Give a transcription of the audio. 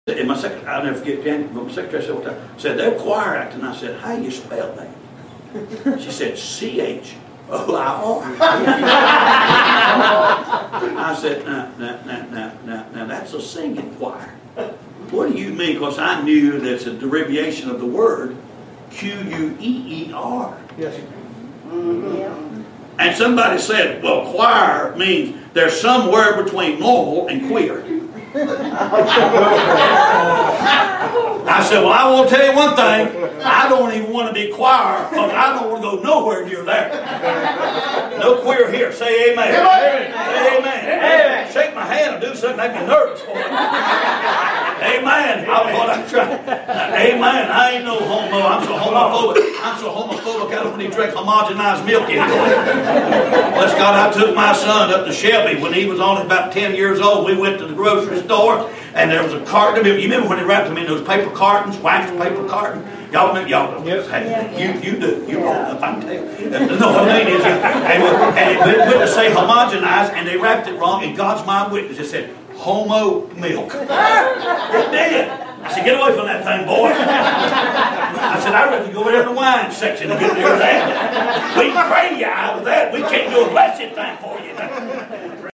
And my secretary, I'll never forget, Janet, but my secretary said, said, they're choir acting. And I said, how do you spell that? She said, C-H-O-I-R. I said, now, that's a singing choir. What do you mean? Because I knew that's a derivation of the word Q-U-E-E-R. Yes. Mm-hmm. And somebody said, well, choir means there's somewhere between normal and queer. I said, well, I want to tell you one thing. I don't even want to be choir because I don't want to go nowhere near there. No queer here. Say amen. Amen. Say amen. Amen. Shake my hand and do something that make me nervous for you. Amen. I was what I'm trying. Amen. I ain't no homo. I'm so homophobic. I don't want to drink homogenized milk anymore. Bless God, I took my son up to Shelby when he was only about 10 years old. We went to the grocery store and there was a carton. You remember when they wrapped them in those paper cartons, wax paper carton? Y'all remember? Y'all know. Yes. Hey, you do. You old enough, I can tell. No, what I mean is, and it went to say homogenized, and they wrapped it wrong, and God's my witness. It said homo milk. It did. I said, get away from that thing, boy. I said, I'd rather go over there in the wine section and get rid of that. We can pray you out of that. We can't do a blessed thing for you.